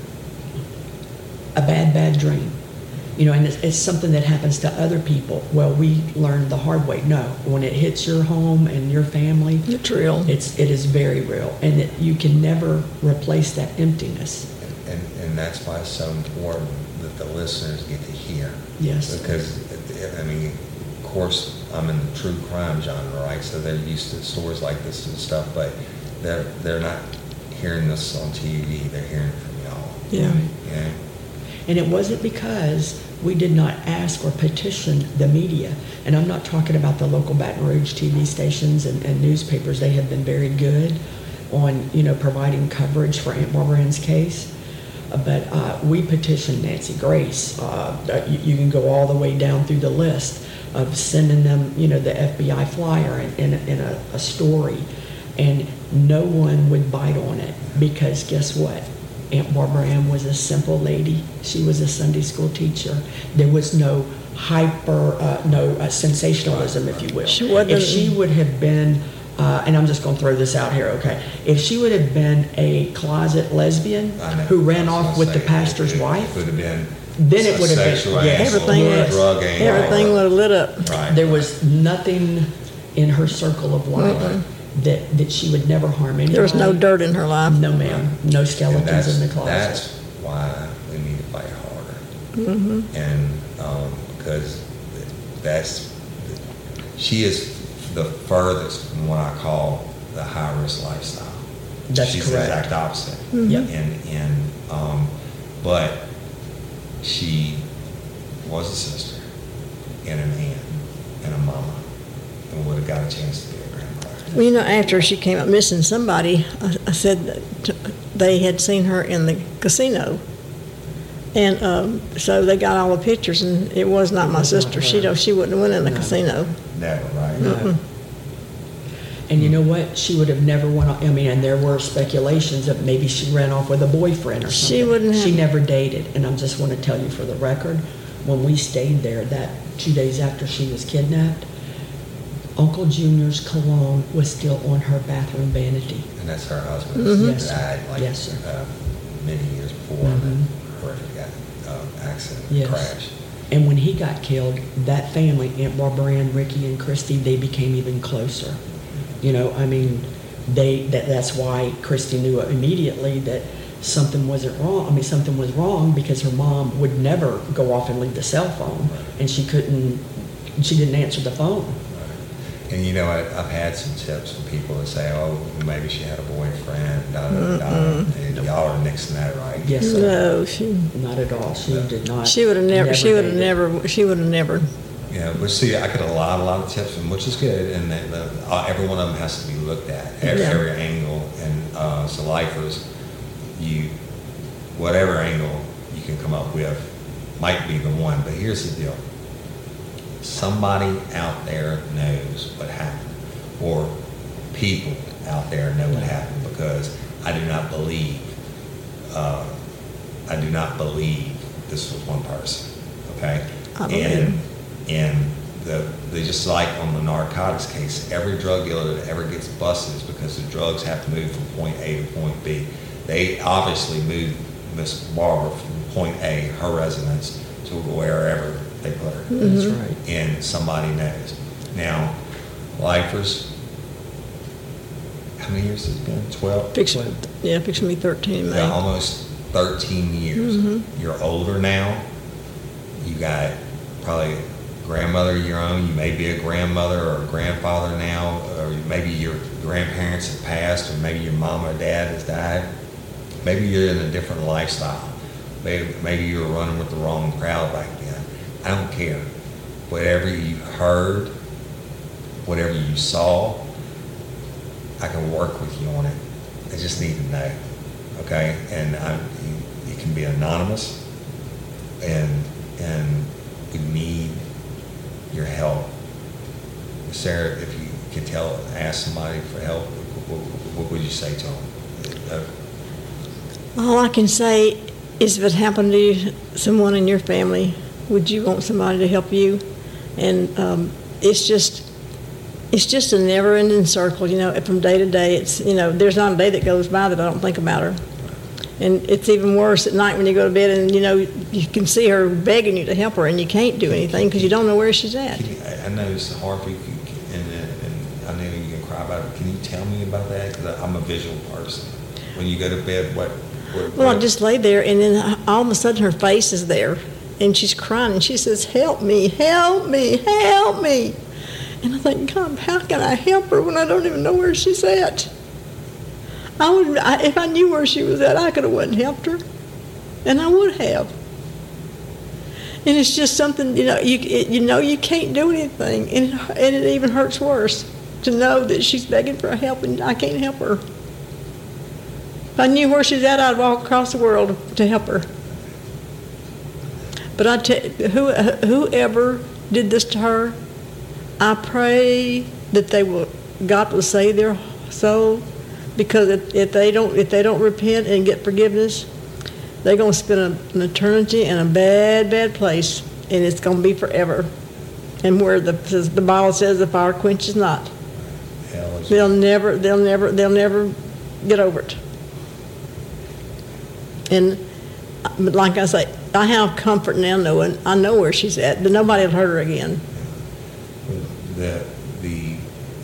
a bad, bad dream. You know, and it's, it's something that happens to other people. Well, we learned the hard way. No, when it hits your home and your family, It's real. it's it is very real, and it, you can never replace that emptiness. And, and that's why it's so important that the listeners get to hear. Yes. Because, I mean, of course, I'm in the true crime genre, right? So they're used to stories like this and stuff, but they're, they're not hearing this on T V. They're hearing it from y'all. Yeah. Yeah. And it wasn't because we did not ask or petition the media. And I'm not talking about the local Baton Rouge T V stations and, and newspapers. They have been very good on, you know, providing coverage for Aunt Barbara Ann's case. Uh, But uh, we petitioned Nancy Grace. Uh, you, you can go all the way down through the list of sending them, you know, the F B I flyer and, and, and a, a story. And no one would bite on it, because guess what? Aunt Barbara Ann was a simple lady. She was a Sunday school teacher. There was no hyper, uh, no uh, sensationalism, if you will. She wasn't- If she would have been, uh, and I'm just going to throw this out here, okay? If she would have been a closet lesbian I know. who ran I was off gonna with the say, pastor's it, wife, It would have been. Then it a would have been- sexual yeah, angle, Everything or a was- drug angle. Everything would have lit up. Right. there was nothing in her circle of life Mm-mm. that, that she would never harm anybody. There was no dirt in her life. No, ma'am. No And skeletons that's, in the closet. that's why we need to fight harder. Mm-hmm. And um, because that's, she is the furthest from what I call the high risk lifestyle. That's She's correct. the exact opposite. Yep. And, and um, but she was a sister and an aunt and a mama, and would have got a chance to be a grandmother. Well, you know, after she came up missing, somebody I, I said that t- they had seen her in the casino, and um, so they got all the pictures, and it was not my was not sister. She her. don't, she wouldn't have went in the No. casino. Never, right? No. And you know what? She would have never went off. I mean, and there were speculations that maybe she ran off with a boyfriend or something. She wouldn't have. She never dated. And I just want to tell you for the record, when we stayed there that two days after she was kidnapped, Uncle Junior's cologne was still on her bathroom vanity. And that's her husband. Mhm. Who Yes, sir. died like Yes, sir. Uh, many years before Mhm. that horrific uh, accident Yes. crash. And when he got killed, that family, Aunt Barbara Ann, Ricky, and Christy, they became even closer. You know, I mean, they that, that's why Christy knew immediately that something wasn't wrong. I mean, something was wrong, because her mom would never go off and leave the cell phone, and she couldn't, she didn't answer the phone. And you know, I, I've had some tips from people that say, "Oh, maybe she had a boyfriend." Da, da, da. And y'all are nixing that, right? Yes, sir. No, she Not at all. She did not. she would have never. She would have dated. never. She would have never. Yeah, but see, I get a lot, a lot of tips, and which is good, and that, the, uh, every one of them has to be looked at, every, Yeah. every angle. And uh, so, lifers, you, whatever angle you can come up with, might be the one. But here's the deal: somebody out there knows what happened, or people out there know what happened, because I do not believe, uh, I do not believe this was one person, okay? I believe. And, and the, they just like on the narcotics case, every drug dealer that ever gets busted is because the drugs have to move from point A to point B. They obviously moved Miss Barbara from point A, her residence, to wherever they put her. Mm-hmm. That's right. And somebody knows. Now, lifers, how many years has it been? twelve? Fixing, yeah, fixing me thirteen in May. Yeah, almost thirteen years. Mm-hmm. You're older now. You got probably a grandmother of your own. You may be a grandmother or a grandfather now, or maybe your grandparents have passed, or maybe your mom or dad has died. Maybe you're in a different lifestyle. Maybe, maybe you were running with the wrong crowd back then. I don't care. Whatever you heard, whatever you saw, I can work with you on it. I just need to know, okay? And I, you, it can be anonymous, and and we need your help. Sarah, if you could tell, ask somebody for help, what, what would you say to them? Uh, All I can say is if it happened to you, someone in your family, would you want somebody to help you? And um, it's just, it's just a never-ending circle, you know, from day to day. It's, you know, there's not a day that goes by that I don't think about her. And it's even worse at night when you go to bed and, you know, you can see her begging you to help her and you can't do anything because you don't know where she's at. Can you, I I know it's hard for you, and, and I know you can cry about it. Can you tell me about that? Because I'm a visual person. When you go to bed, what? what Well, what? I just lay there, and then all of a sudden her face is there, and she's crying, and she says, "Help me, help me, help me." And I think, God, how can I help her when I don't even know where she's at? I would, I, if I knew where she was at, I could have went and helped her, and I would have. And it's just something, you know, you it, you know you can't do anything, and it, and it even hurts worse to know that she's begging for help and I can't help her. If I knew where she's at, I'd walk across the world to help her. But I tell who whoever did this to her, I pray that they will, God will save their soul, because if, if they don't if they don't repent and get forgiveness, they're going to spend a, an eternity in a bad, bad place, and it's going to be forever. And where the the Bible says the fire quenches not, they'll never they'll never they'll never get over it. And but like I say, I have comfort now knowing I know where she's at. That nobody will hurt her again. The the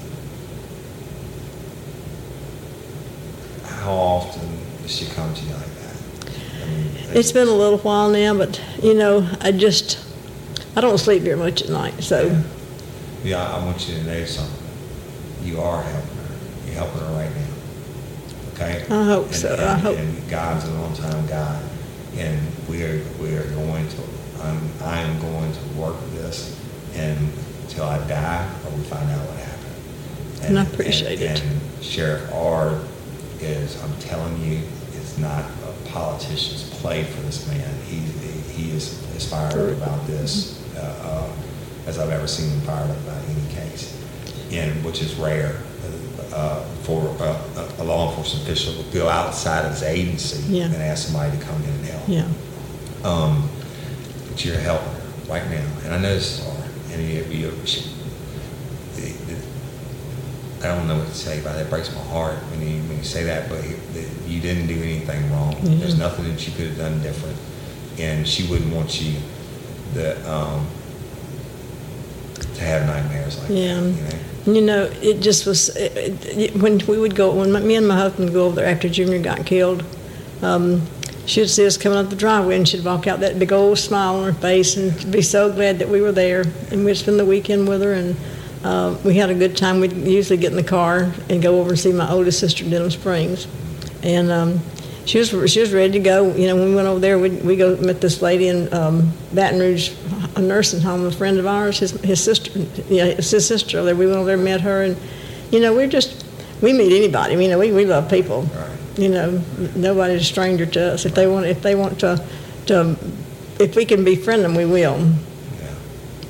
how often does she come to you like that? I mean, It's been a little while now, but you know, I just I don't sleep very much at night, so. Yeah. Yeah, I want you to know something. You are helping her. You're helping her right now. Okay? I hope and, so. And, I hope. And God's an on-time God, and we are we are going to. I'm I am going to work this, and until I die, or we find out what happened. And I appreciate and, it. And Sheriff Ard is, I'm telling you, is not a politician's play for this man. He he is as fired up about this uh, uh, as I've ever seen him fired up about any case, and which is rare. Uh, for uh, a law enforcement official to go outside of his agency Yeah. and ask somebody to come in and help. Yeah. Um, but you're helping her right now, and I know this is hard. And you, you, she, the, the, I don't know what to say about it. It breaks my heart when you when you say that. But you, the, you didn't do anything wrong. Yeah. There's nothing that you could have done different, and she wouldn't want you the, um, to have nightmares like Yeah. that. You know. You know, it just was, it, it, when we would go, when my, me and my husband would go over there after Junior got killed, um, she'd see us coming up the driveway and she'd walk out, that big old smile on her face, and be so glad that we were there. And we'd spend the weekend with her, and uh, we had a good time. We'd usually get in the car and go over and see my oldest sister in Denham Springs. And um, she was she was ready to go. You know, when we went over there, we we go met this lady in um, Baton Rouge, a nursing home, a friend of ours, his his sister, yeah, it's his sister over there. We went over there and met her, and you know, we're just we meet anybody. You know, we, we love people. Right. You know, nobody's a stranger to us. If they want, if they want to, to, if we can befriend them, we will. Yeah.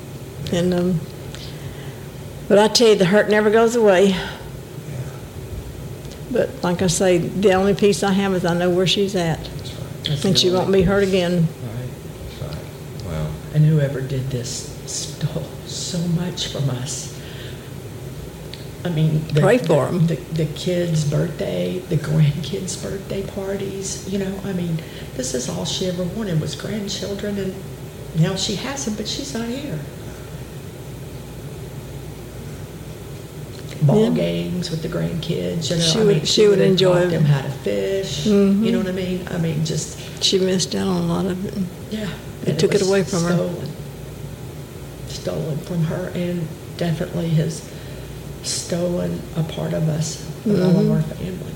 And um, but I tell you, the hurt never goes away. Yeah. But like I say, the only peace I have is I know where she's at, That's right. That's and the she only won't be hurt again. Right. That's right. Well, And whoever did this stole so much from us. I mean, the, Pray for 'em. The, the kids' birthday, the grandkids' birthday parties. You know, I mean, this is all she ever wanted was grandchildren, and now she has them, but she's not here. Ball Yeah. games with the grandkids. You know, She I would- mean, she would have enjoy taught it. them how to fish. Mhm. You know what I mean? I mean, just She missed out on a lot of it. yeah. They and took it was away from her. stolen. Stolen from her, and definitely has stolen a part of us, of all of Mhm. our family.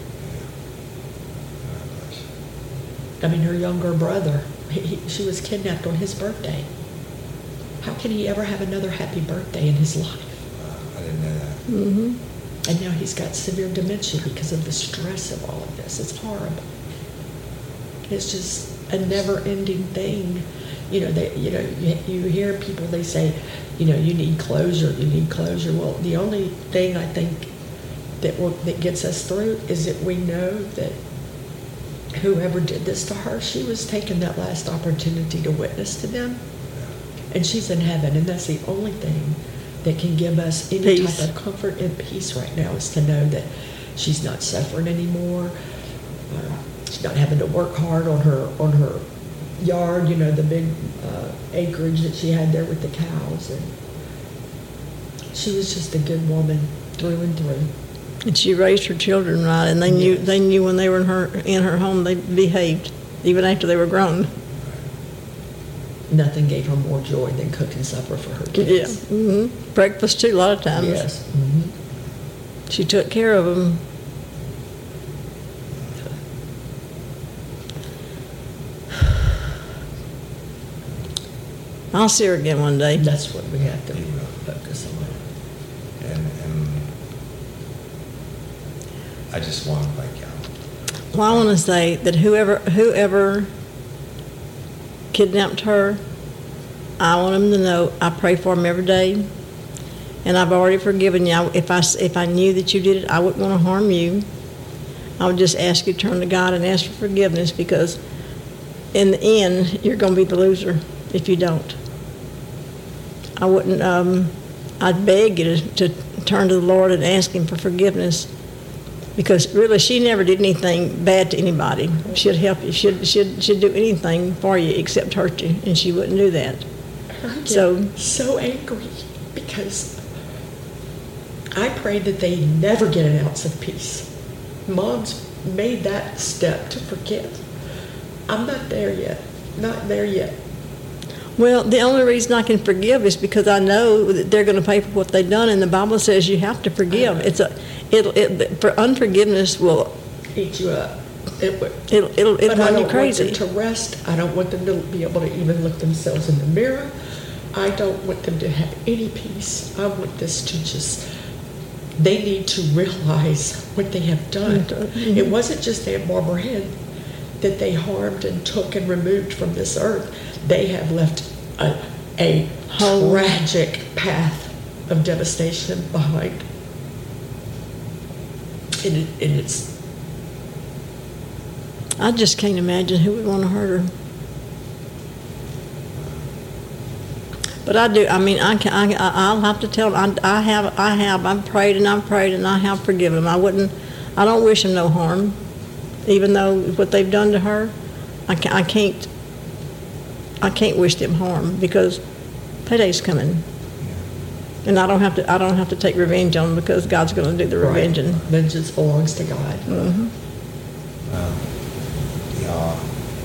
I mean, her younger brother, he, he, she was kidnapped on his birthday. How can he ever have another happy birthday in his life? I didn't know that. Mm-hmm. And now he's got severe dementia because of the stress of all of this. It's horrible. It's just a never-ending thing. You know, they, you know, you, you hear people, they say, you know, you need closure, you need closure. Well, the only thing I think that will, that gets us through is that we know that whoever did this to her, she was taking that last opportunity to witness to them. And she's in heaven, and that's the only thing that can give us any Peace. type of comfort and peace right now, is to know that she's not suffering anymore. Uh, she's not having to work hard on her on her yard, you know, the big uh, acreage that she had there with the cows. And she was just a good woman through and through. And she raised her children right, and they knew Yes. they knew when they were in her in her home they behaved, even after they were grown. Nothing gave her more joy than cooking supper for her Yeah, kids. hmm breakfast too. A lot of times. Yes. hmm She took care of them. I'll see her again one day. That's what we have to You will. focus on. And, and I just want to thank y'all. Well, I want to say that whoever whoever kidnapped her, I want them to know I pray for them every day, and I've already forgiven you. I- If I s- if I knew that you did it, I wouldn't want to harm you. I would just ask you to turn to God and ask for forgiveness, because in the end, you're going to be the loser if you don't. I wouldn't. Um, I'd beg you to, to turn to the Lord and ask Him for forgiveness. Because really, she never did anything bad to anybody. She'd help you. She'd, she'd, she'd do anything for you except hurt you, and she wouldn't do that. I get So- so angry because I pray that they never get an ounce of peace. Mom's made that step to forgive. I'm not there yet. Not there yet. Well, the only reason I can forgive is because I know that they're going to pay for what they've done, and the Bible says you have to forgive. It's a, it'll, it, for unforgiveness will, Eat you up. It would. it'll, it'll, it'll But I run don't you crazy. want them to rest. I don't want them to be able to even look themselves in the mirror. I don't want them to have any peace. I want this to just, they need to realize what they have done. Mhm. It wasn't just Aunt Barbara Ann that they harmed and took and removed from this earth. They have left a, a Whole- tragic path of devastation behind. And, it, and it's I just can't imagine who would want to hurt her. But I do. I mean, I can. I, I'll have to tell. I, I have. I have. I've prayed and I've prayed and I have forgiven them. I wouldn't. I don't wish them no harm, even though what they've done to her. I can't. I can't. I can't wish them harm because payday's coming, and I don't have to. I don't have to take revenge on them because God's going to do the revenging. vengeance belongs to God. Mm-hmm. Um, y'all,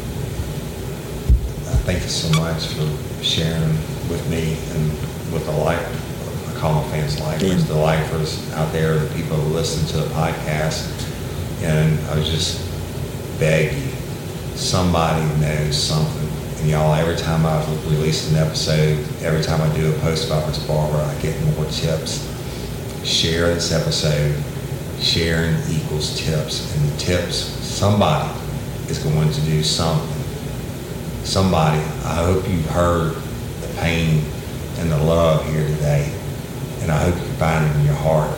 I thank you so much for sharing with me and with the life, I call them fans lifers, Yeah. the lifers out there, the people who listen to the podcast. And I was just beg you, somebody knows something. And y'all, every time I release an episode, every time I do a post about Miss Barbara, I get more tips. Share this episode. Sharing equals tips. And tips, somebody is going to do something. Somebody, I hope you've heard the pain and the love here today. And I hope you find it in your heart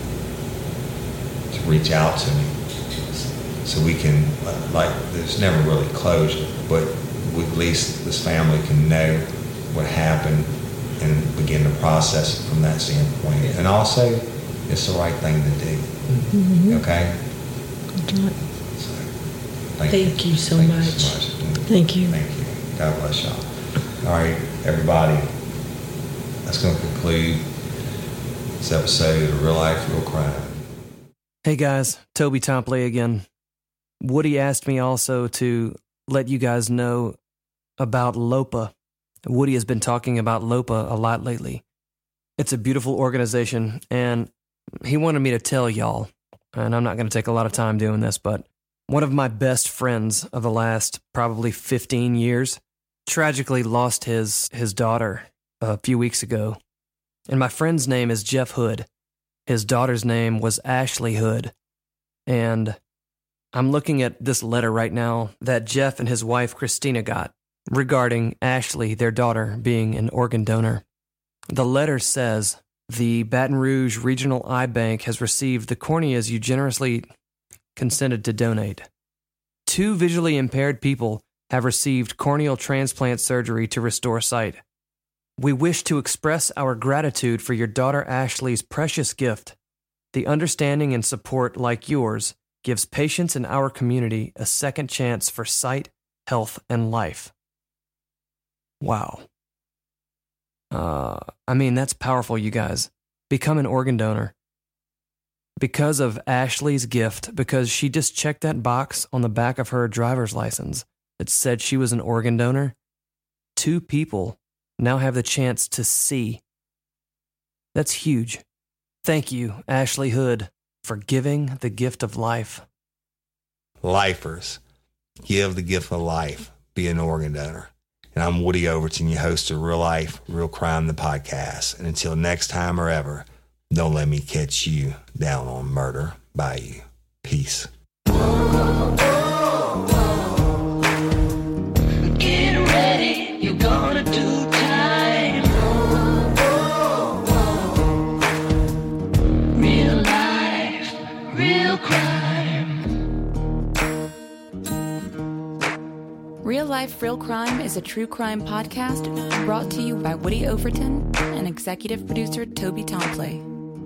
to reach out to me so we can, like, there's never really closure, but we, at least this family can know what happened and begin to process it from that standpoint. And also, it's the right thing to do. Mm-hmm. Okay? So, thank, thank you, you so thank much. You so much. Thank you. Thank you. God bless y'all. All right, everybody. That's going to conclude this episode of Real Life, Real Crime. Hey guys, Toby Tompley again. Woody asked me also to let you guys know about LOPA. Woody has been talking about LOPA a lot lately. It's a beautiful organization, and he wanted me to tell y'all, and I'm not going to take a lot of time doing this, but one of my best friends of the last probably fifteen years tragically lost his his daughter a few weeks ago. And my friend's name is Jeff Hood. His daughter's name was Ashley Hood. And I'm looking at this letter right now that Jeff and his wife Christina got regarding Ashley, their daughter, being an organ donor. The letter says, the Baton Rouge Regional Eye Bank has received the corneas you generously consented to donate. Two visually impaired people have received corneal transplant surgery to restore sight. We wish to express our gratitude for your daughter Ashley's precious gift. The understanding and support like yours gives patients in our community a second chance for sight, health, and life. Wow. Uh, I mean, that's powerful, you guys. Become an organ donor. Because of Ashley's gift, because she just checked that box on the back of her driver's license that said she was an organ donor, two people now have the chance to see. That's huge. Thank you, Ashley Hood, for giving the gift of life. Lifers, give the gift of life. Be an organ donor. And I'm Woody Overton, your host of Real Life, Real Crime, the podcast. And until next time or ever, don't let me catch you down on Murder Bayou. Peace. Get ready, you're gonna do time. Real life, real crime. Real Life, Real Crime is a true crime podcast brought to you by Woody Overton and executive producer Toby Tompley.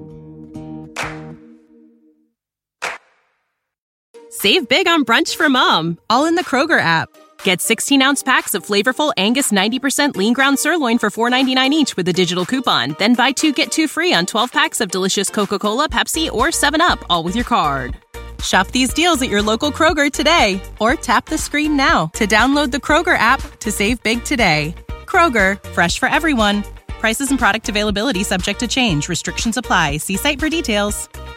Save big on brunch for mom, all in the Kroger app. Get sixteen-ounce packs of flavorful Angus ninety percent lean ground sirloin for four ninety-nine each with a digital coupon. Then buy two, get two free on twelve packs of delicious Coca-Cola, Pepsi, or seven up, all with your card. Shop these deals at your local Kroger today, or tap the screen now to download the Kroger app to save big today. Kroger, fresh for everyone. Prices and product availability subject to change. Restrictions apply. See site for details.